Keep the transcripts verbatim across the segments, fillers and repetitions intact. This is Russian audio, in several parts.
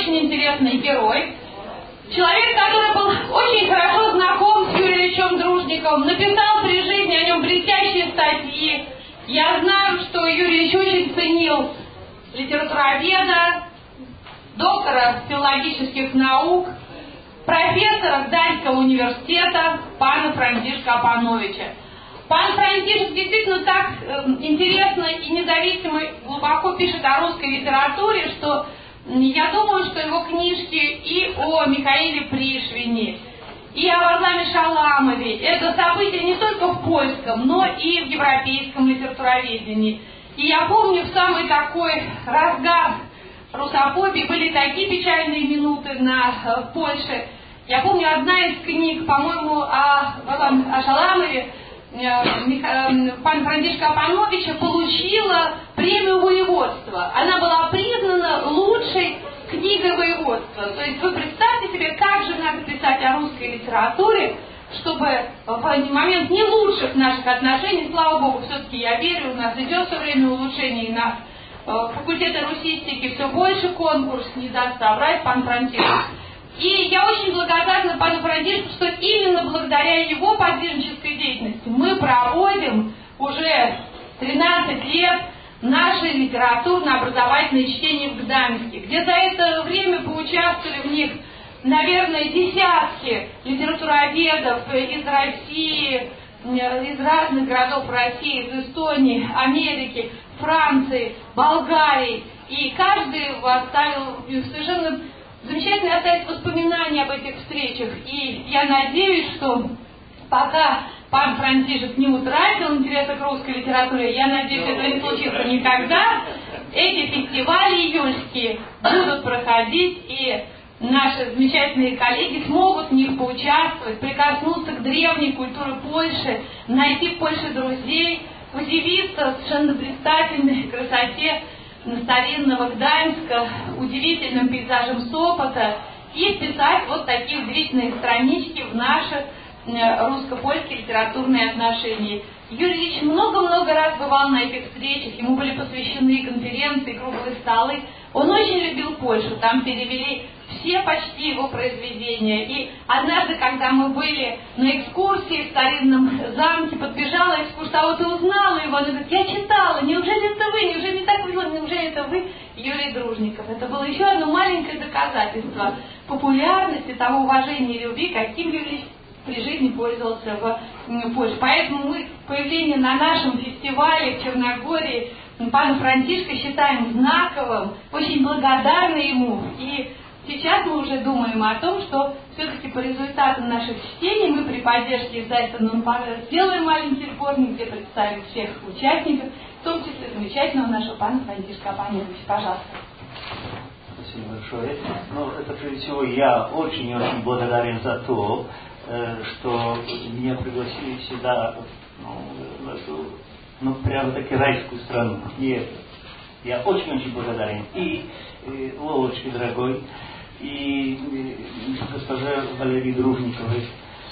очень интересный герой. Человек, который был очень хорошо знаком с Юрием Ильичем Дружниковым, написал при жизни о нем блестящие статьи. Я знаю, что Юрий Ильич очень ценил литературоведа, доктора филологических наук, профессора Гданьского университета пана Франтишка Апановича. Пан Франтишек действительно так э, интересно и независимо глубоко пишет о русской литературе, что я думаю, что его книжки и о Михаиле Пришвине, и о Варламе Шаламове — это события не только в польском, но и в европейском литературоведении. И я помню, в самый такой разгар русофобии были такие печальные минуты на, в Польше. Я помню, одна из книг, по-моему, о, о Шаламове, пан Франтишка Апановича, получила премию воеводства. Она была признана лучшей книгой воеводства. То есть вы представьте себе, как же надо писать о русской литературе, чтобы в момент не лучших наших отношений, слава богу, все-таки я верю, у нас идет все время улучшение, и на факультете русистики все больше конкурс, не даст соврать пан Франтишек. И я очень благодарна пану Франтишку, что именно благодаря его подвижнической деятельности мы проводим уже тринадцать лет наши литературно-образовательные чтения в Гданьске, где за это время поучаствовали в них, наверное, десятки литературоведов из России, из разных городов России, из Эстонии, Америки, Франции, Болгарии. И каждый оставил совершенно замечательно оставить воспоминания об этих встречах. И я надеюсь, что пока пан Франтишек не утратил интереса к русской литературе, я надеюсь, это не случится никогда, эти фестивали июльские будут проходить, и наши замечательные коллеги смогут в них поучаствовать, прикоснуться к древней культуре Польши, найти в Польше друзей, удивиться совершенно блистательной красоте старинного Гданьска, удивительным пейзажем Сопота, и вписать вот такие удивительные странички в наши русско-польские литературные отношения. Юрий Ильич много-много раз бывал на этих встречах, ему были посвящены конференции, круглые столы. Он очень любил Польшу, там перевели все почти его произведения. И однажды, когда мы были на экскурсии в старинном замке, подбежала экскурсовод и узнала его. Она говорит: я читала, неужели это вы, неужели не так выглядит, неужели это вы, Юрий Дружников? Это было еще одно маленькое доказательство популярности, того уважения и любви, каким Юрий Ильич при жизни пользовался в Польше. Поэтому мы появление на нашем фестивале в Черногории пана Франтишка считаем знаковым, очень благодарны ему. И сейчас мы уже думаем о том, что все-таки по результатам наших чтений мы при поддержке издательства «Нонпара» сделаем маленький сборник, где представим всех участников, в том числе замечательного нашего пана Франтишка Апановича. Пожалуйста. Спасибо большое. Ну, это прежде всего я очень-очень благодарен за то, что меня пригласили сюда, ну, в эту, ну, прямо-таки райскую страну. И я очень-очень благодарен и, и Лолочке дорогой, и, и госпоже Валерии Дружниковой.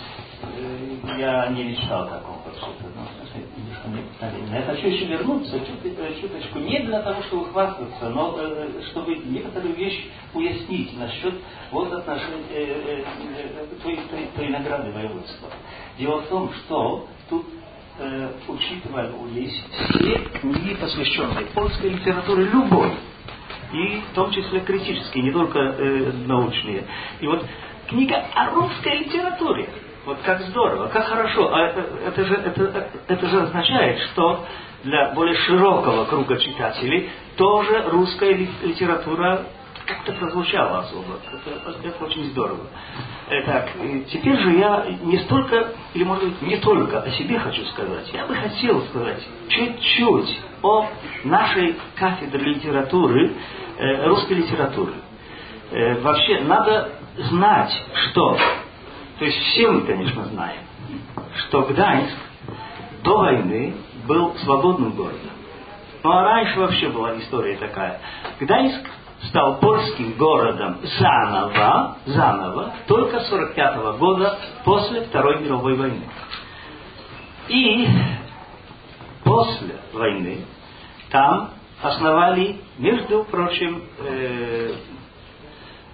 Я не мечтал такого вообще-то, но я хочу еще вернуться чуточку, не для того, чтобы хвастаться, но чтобы некоторую вещь уяснить насчет вот отношений э, э, той, той, той награды воеводства. Дело в том, что тут э, учитывались все книги, посвященные польской литературе, любой, и в том числе критические, не только э, научные. И вот книга о русской литературе. Вот как здорово, как хорошо. А это, это, же, это, это же означает, что для более широкого круга читателей тоже русская литература как-то прозвучала особо. Это, это очень здорово. Так, теперь же я не столько, или может быть не только о себе хочу сказать. Я бы хотел сказать чуть-чуть о нашей кафедре литературы, э, русской литературы. Э, вообще надо знать, что... То есть все мы, конечно, знаем, что Гданьск до войны был свободным городом. Ну а раньше вообще была история такая. Гданьск стал польским городом заново, заново, только с сорок пятого года после Второй мировой войны. И после войны там основали, между прочим, э,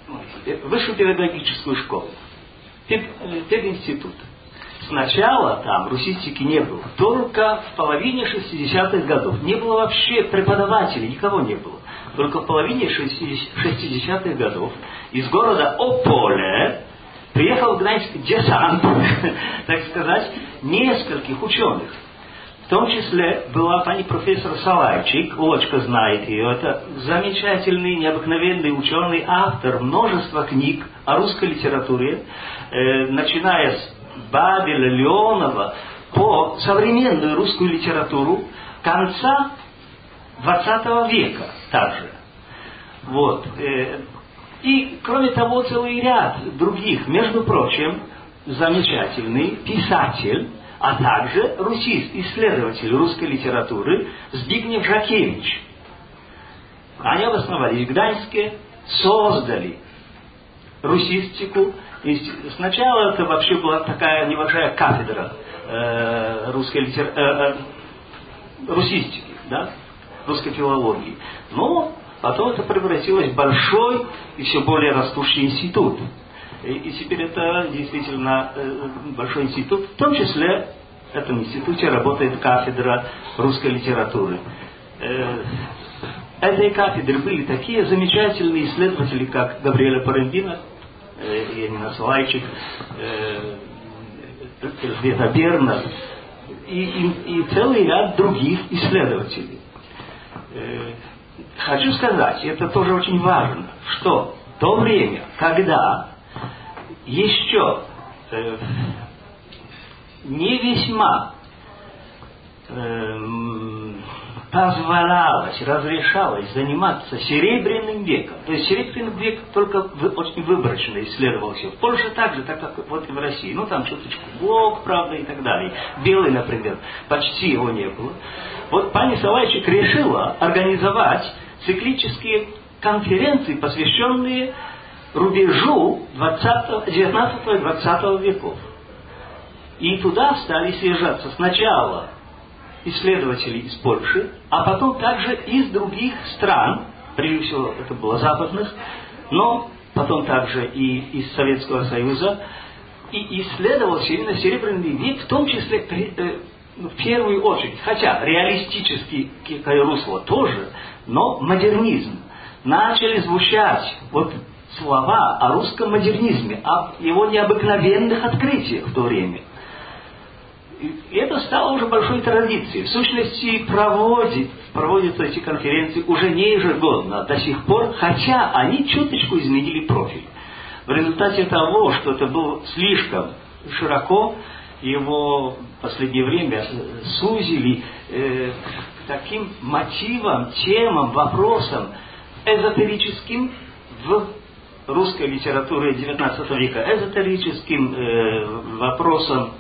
высшую педагогическую школу, пединститут. Сначала там русистики не было, только в половине шестидесятых годов. Не было вообще преподавателей, никого не было. Только в половине шестидесятых годов из города Ополе приехал в Гданьск десант, так сказать, нескольких ученых. В том числе была пани профессор Салайчик, Олочка знает ее, это замечательный, необыкновенный ученый, автор множества книг о русской литературе, э, начиная с Бабеля, Леонова, по современную русскую литературу конца двадцатого века также. Вот. И, кроме того, целый ряд других, между прочим, замечательный писатель, а также русист, исследователь русской литературы Збигнев Жакевич. Они обосновались в Гданьске, создали русистику. И сначала это вообще была такая небольшая кафедра э, русской литер... э, э, русистики, да? Русской филологии. Но потом это превратилось в большой и все более растущий институт. И, и теперь это действительно э, большой институт. В том числе в этом институте работает кафедра русской литературы. Э, этой кафедры были такие замечательные исследователи, как Габриэля Парендина, э, Янина Салайчик, э, Эльжбета Берна и, и, и целый ряд других исследователей. Э, хочу сказать, это тоже очень важно, что в то время, когда еще э, не весьма э, позволялось, разрешалось заниматься Серебряным веком. То есть Серебряный век только в, очень выборочно исследовался. В Польше так же, так как вот и в России. Ну там чуточку Блок, правда, и так далее. Белый, например, почти его не было. Вот пани Салайчик решила организовать циклические конференции, посвященные рубежу девятнадцатого и двадцатого веков. И туда стали съезжаться сначала исследователи из Польши, а потом также из других стран, прежде всего это было западных, но потом также и из Советского Союза, и исследовался именно Серебряный век, в том числе э, в первую очередь, хотя реалистический русло тоже, но модернизм. Начали звучать вот слова о русском модернизме, о его необыкновенных открытиях в то время. И это стало уже большой традицией. В сущности, проводит, проводятся эти конференции уже не ежегодно до сих пор, хотя они чуточку изменили профиль. В результате того, что это было слишком широко, его в последнее время сузили э, к таким мотивам, темам, вопросам эзотерическим в русской литературе девятнадцатого века, эзотерическим э, вопросам,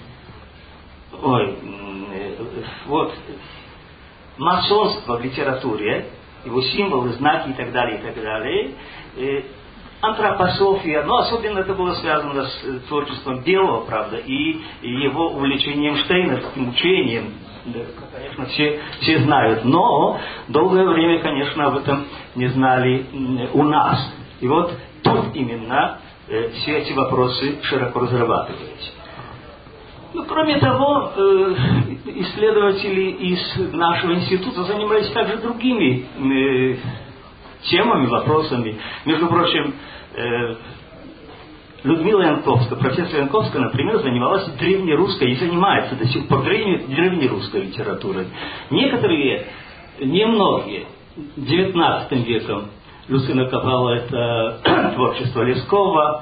ой, э, вот, масонство в литературе, его символы, знаки и так далее, и так далее, э, антропософия, но особенно это было связано с творчеством Белого, правда, и, и его увлечением штейнерским учением, да, конечно, все, все знают, но долгое время, конечно, об этом не знали у нас. И вот тут именно э, все эти вопросы широко разрабатывались. Ну, кроме того, э, исследователи из нашего института занимались также другими э, темами, вопросами. Между прочим, э, Людмила Янковская, профессор Янковская, например, занималась древнерусской и занимается до сих пор древнерусской литературой. Некоторые, немногие, девятнадцатым веком Люцина Копала — это творчество Лескова,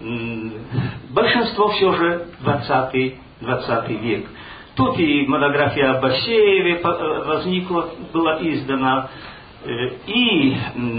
большинство все же двадцатый век. Тут и монография об Асееве возникла, была издана, и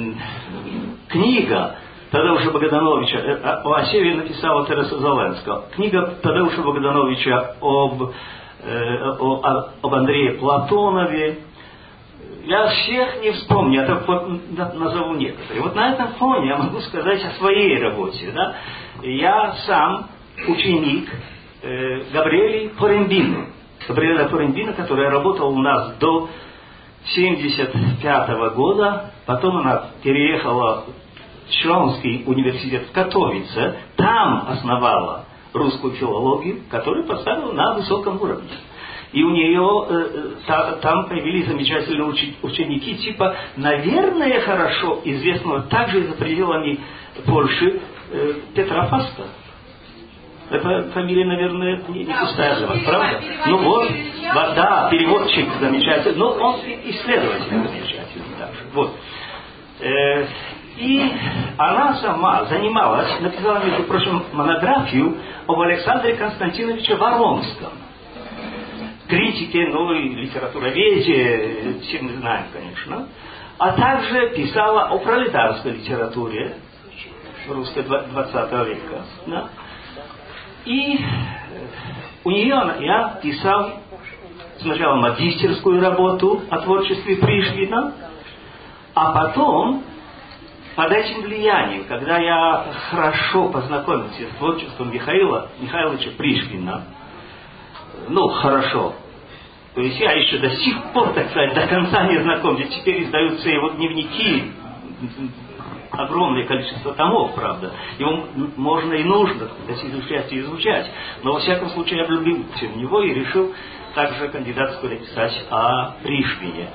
книга Тадеуша Богдановича, о Асееве написала Тереса Зеленская, книга Тадеуша Богдановича об, об Андрее Платонове. Я всех не вспомню, я только назову некоторые. Вот на этом фоне я могу сказать о своей работе. Да? Я сам ученик э, Габриэли Парендина. Габриэля Парендина, которая работала у нас до семьдесят пятого года. Потом она переехала Шлонский университет в Катовице, там основала русскую филологию, которую поставила на высоком уровне. И у нее э, та, там появились замечательные учи, ученики, типа, наверное, хорошо известного также за пределами Польши э, Петра Фаста. Это фамилия, наверное, не, не пустая для вас, правда? Ну вот, да, переводчик замечательный, но он исследователь замечательный также. Вот. Э, и она сама занималась, написала, между прочим, монографию об Александре Константиновиче Воронском. Критике, ну и литературоведе, все мы знаем, конечно. А также писала о пролетарской литературе русской двадцатого века. Да? И у нее я писал сначала магистерскую работу о творчестве Пришвина, а потом, под этим влиянием, когда я хорошо познакомился с творчеством Михаила Михайловича Пришвина, ну, хорошо, то есть я еще до сих пор, так сказать, до конца не знаком, ведь теперь издаются его дневники, огромное количество томов, правда. Его можно и нужно изучать и изучать. Но, во всяком случае, я влюбился в него и решил также кандидатскую написать о Пришвине.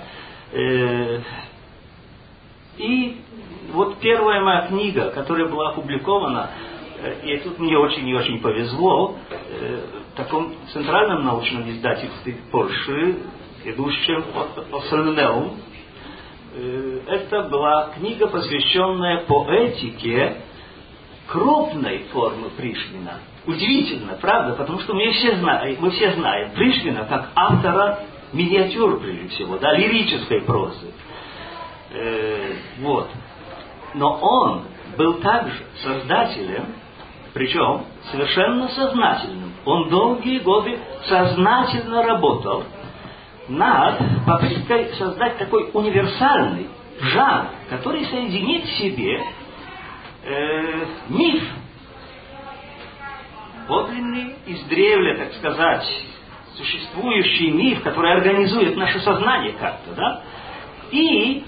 И вот первая моя книга, которая была опубликована, и тут мне очень и очень повезло, в таком центральном научном издательстве Польши, ведущем Осельнеум, это была книга, посвященная поэтике крупной формы Пришвина. Удивительно, правда? Потому что мы все знаем, мы все знаем Пришвина как автора миниатюр, прежде всего, да, лирической прозы. Э, вот. Но он был также создателем, причем совершенно сознательным. Он долгие годы сознательно работал над попыткой создать такой универсальный жанр, который соединит в себе э, миф, подлинный, издревле, так сказать, существующий миф, который организует наше сознание как-то, да, и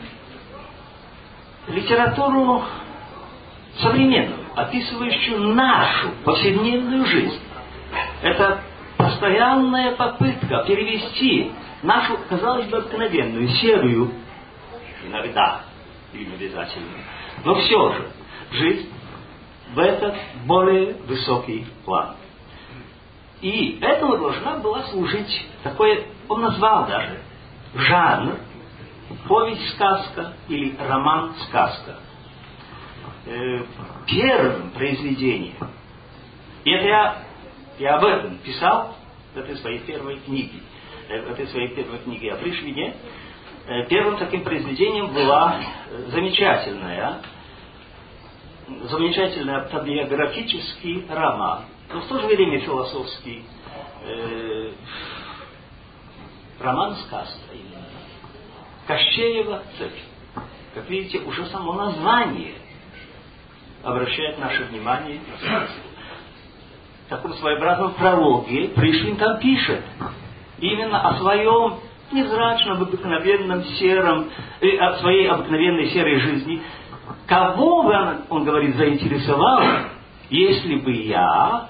литературу современную, описывающую нашу повседневную жизнь. Это постоянная попытка перевести нашу, казалось бы, обыкновенную, серую, иногда, или не обязательно, но все же, жизнь в этот более высокий план. И этому должна была служить такое, он назвал даже, жанр, повесть-сказка или роман-сказка. Э, первым произведением, и это я, я об этом писал в этой своей первой книге, в этой своей первой книге о Пришвине, э, первым таким произведением была замечательная, замечательный автобиографический роман, но в то же время философский э, роман-сказка именно. Кощеева цепь. Как видите, уже само название обращает наше внимание на сказку. В таком своеобразном прологе Пришвин там пишет именно о своем невзрачном, обыкновенном сером, э, о своей обыкновенной серой жизни. Кого бы, он, он говорит, заинтересовало, если бы я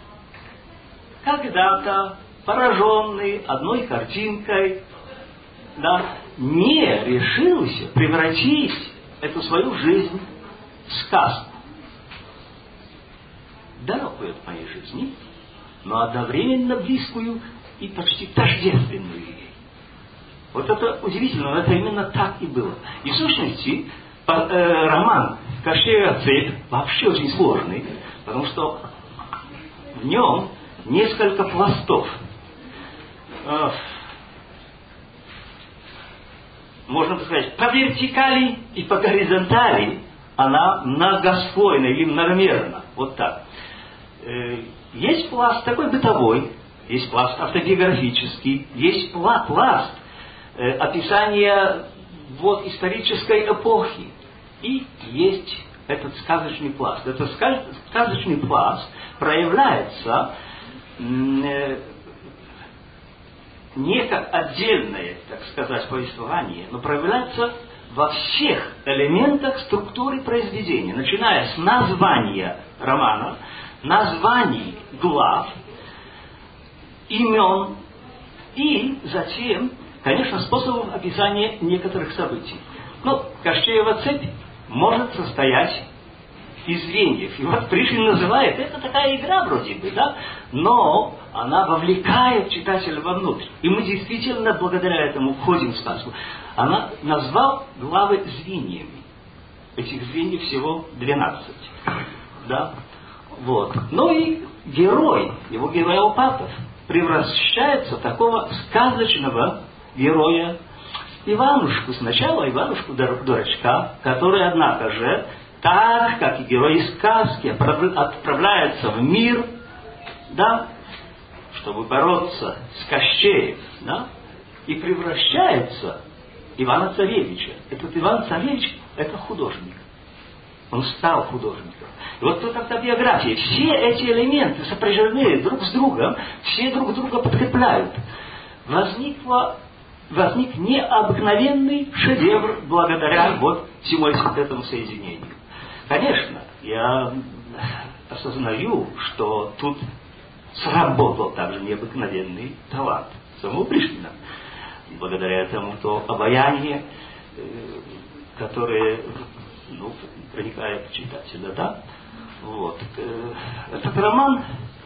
когда-то, пораженный одной картинкой, да, не решился превратить эту свою жизнь в сказку. Далекую от моей жизни, но одновременно близкую и почти тождественную ей. Вот это удивительно, но это именно так и было. И в сущности, роман «Кощеева цепь» вообще очень сложный, потому что в нем несколько пластов. Можно сказать, по вертикали и по горизонтали она многослойна или многомерна. Вот так. Есть пласт такой бытовой, есть пласт автобиографический, есть пласт описания вот, исторической эпохи. И есть этот сказочный пласт. Этот сказочный пласт проявляется не как отдельное, так сказать, повествование, но проявляется во всех элементах структуры произведения, начиная с названия романа, названий глав, имен и затем, конечно, способов описания некоторых событий. Ну, Кащеева цепь может состоять из звеньев. И вот Пришвин называет, это такая игра вроде бы, да, но она вовлекает читателя вовнутрь. И мы действительно благодаря этому входим в сказку. Она назвал главы звеньями. Этих звеньев всего двенадцать. Да? Вот. Ну и герой, его герой Алпатов, превращается в такого сказочного героя Иванушку. Сначала Иванушку дурачка, который, однако же, так, как и герои сказки, отправляется в мир, да, чтобы бороться с Кощеем, да, и превращается в Ивана Царевича. Этот Иван Царевич – это художник. Он стал художником. И вот тут автобиография. Все эти элементы сопряжены друг с другом, все друг друга подкрепляют. Возникло, возник необыкновенный шедевр благодаря вот всему этому соединению. Конечно, я осознаю, что тут сработал также необыкновенный талант самого Пришвина. Благодаря этому то обаяние, которое, ну, проникает в читателя, да? Вот. Этот роман...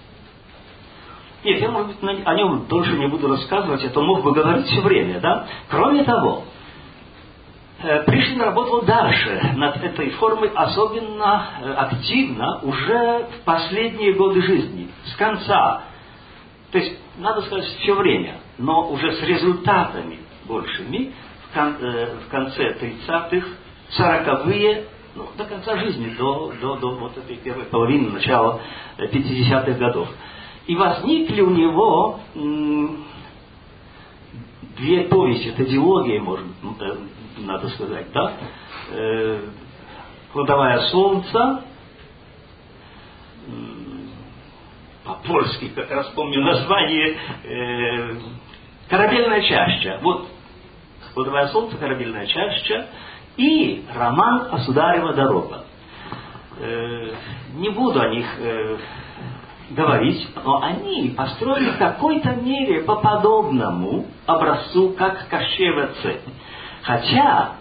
Нет, я, может быть, о нем дольше не буду рассказывать, а то мог бы говорить все время, да? Кроме того, Пришвин работал дальше над этой формой особенно активно уже в последние годы жизни, с конца. То есть, надо сказать, все время, но уже с результатами большими в, кон, э, в конце тридцатых, сороковые, ну, до конца жизни, до, до, до вот этой первой половины, начала пятидесятых годов. И возникли у него м, две повести, это дилогия, может быть, надо сказать, да? Э, «Кладовая солнца», по-польски, как раз помню название, э, «Корабельная чаща». Вот «Кладовая солнца», «Корабельная чаща» и роман «А сударева дорога». Э, не буду о них э, говорить, но они построены в какой-то мере по подобному образцу, как Кащеева цепь. Хотя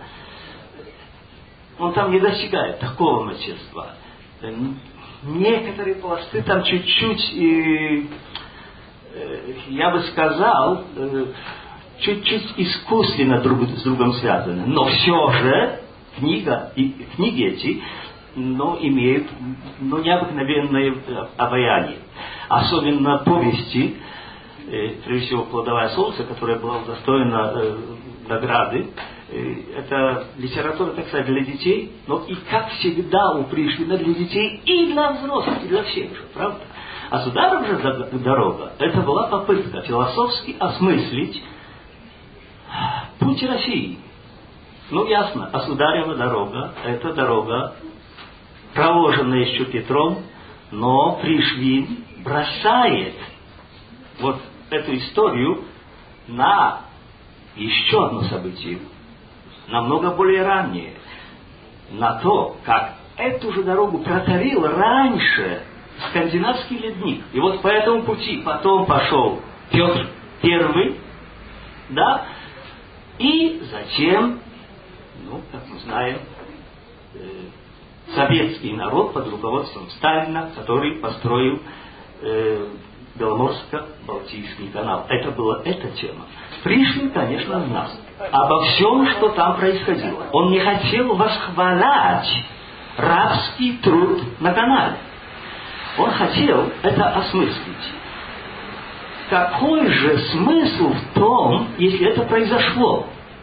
он там не достигает такого мастерства. Некоторые пласты там чуть-чуть, э, э, я бы сказал, э, чуть-чуть искусственно друг с другом связаны. Но все же книга, и, книги эти, но имеют, ну, необыкновенное обаяние. Особенно повести, э, прежде всего «Кладовая солнца», которая была удостоена э, награды. Э, это литература, так сказать, для детей, но и, как всегда, у Пришвина для детей и для взрослых, и для всех же, правда? А «Сударев же дорога» это была попытка философски осмыслить путь России. Ну, ясно, а Сударева дорога – это дорога, проложенная еще Петром, но Пришвин бросает вот эту историю на еще одно событие, намного более раннее, на то, как эту же дорогу протарил раньше скандинавский ледник. И вот по этому пути потом пошел Петр Первый, да, и затем, ну, как мы знаем, э, советский народ под руководством Сталина, который построил э, Беломорско-Балтийский канал. Это была эта тема. Пришвин, конечно, знал обо всем, что там происходило. Он не хотел восхвалять рабский труд на канале. Он хотел это осмыслить. Какой же смысл в том, если это произошло?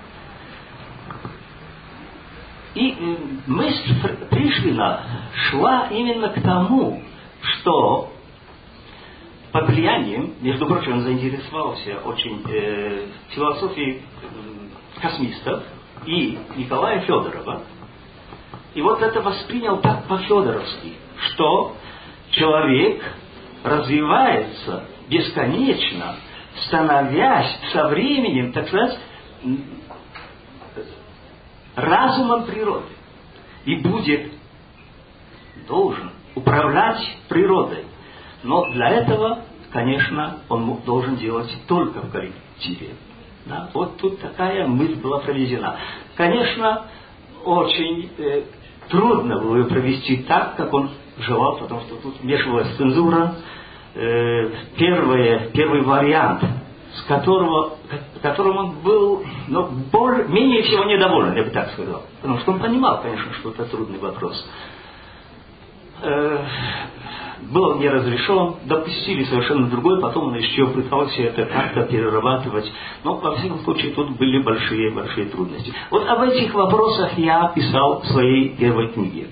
И мысль Пришвина шла именно к тому, что под влиянием, между прочим, он заинтересовался очень э, философией э, космистов и Николая Федорова. И вот это воспринял так по-федоровски, что человек развивается бесконечно, становясь со временем, так сказать, разумом природы и будет должен управлять природой. Но для этого, конечно, он должен делать только в коллективе. Да? Вот тут такая мысль была проведена. Конечно, очень э, трудно было провести так, как он желал, потому что тут вмешивалась цензура. Э, первое, первый вариант, с которого, которым он был ну, более, менее всего недоволен, я бы так сказал. Потому что он понимал, конечно, что это трудный вопрос. Э, был не разрешен, допустили совершенно другой, потом он еще пытался это как-то перерабатывать. Но, во всяком случае, тут были большие-большие трудности. Вот об этих вопросах я писал в своей первой книге.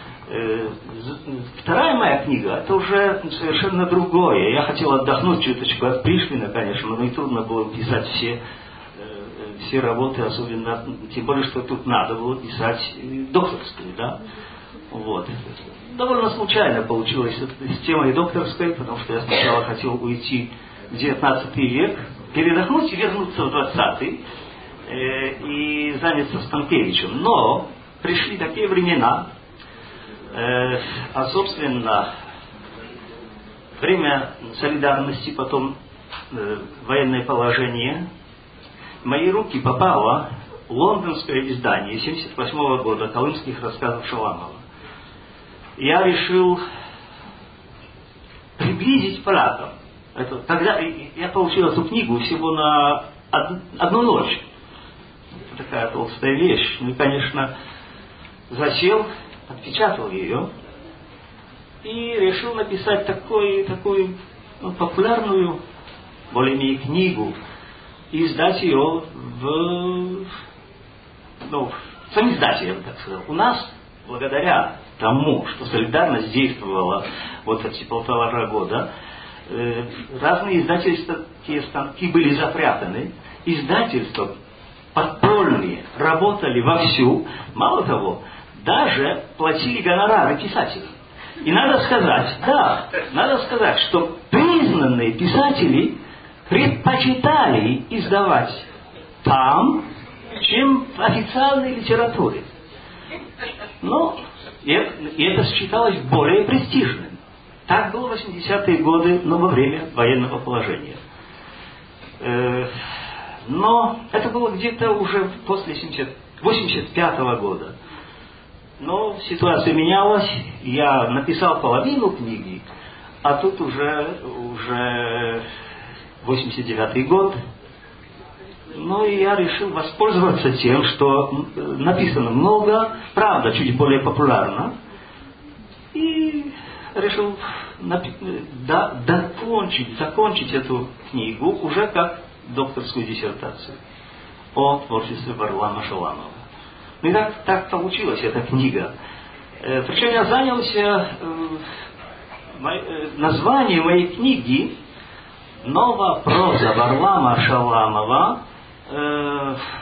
Вторая моя книга, это уже совершенно другое. Я хотел отдохнуть чуточку от Пришвина, конечно, но и трудно было писать все, все работы, особенно, тем более, что тут надо было писать докторскую, да. Вот. Довольно случайно получилось с темой докторской, потому что я сначала хотел уйти в девятнадцатый век, передохнуть и вернуться в двадцатый э, и заняться Станкевичем. Но пришли такие времена, э, а собственно время солидарности, потом э, военное положение, в мои руки попало лондонское издание семьдесят восьмого года колымских рассказов Шаламова. Я решил приблизить полякам. Это, когда я получил эту книгу всего на од, одну ночь. Это такая толстая вещь. Ну и, конечно, засел, отпечатал ее и решил написать такой, такую ну, популярную, более-менее книгу и издать ее в, ну, в самоиздате, я бы так сказал. У нас, благодаря тому, что солидарность действовала вот эти полтора года, э, разные издательские станки были запрятаны, издательства подпольные работали вовсю, мало того, даже платили гонорары писателям. И надо сказать, да, надо сказать, что признанные писатели предпочитали издавать там, чем в официальной литературе. Но и это, и это считалось более престижным. Так было в восьмидесятые годы, но во время военного положения. Э, но это было где-то уже после восемьдесят пятого года. Но ситуация менялась, я написал половину книги, а тут уже, уже восемьдесят девятый год. Ну и я решил воспользоваться тем, что написано много, правда, чуть более популярно. И решил напи- да, докончить, закончить эту книгу уже как докторскую диссертацию о творчестве Варлама Шаламова. Ну и так, так получилась эта книга. Э, причем я занялся э, мой, э, названием моей книги «Новая проза Варлама Шаламова» э,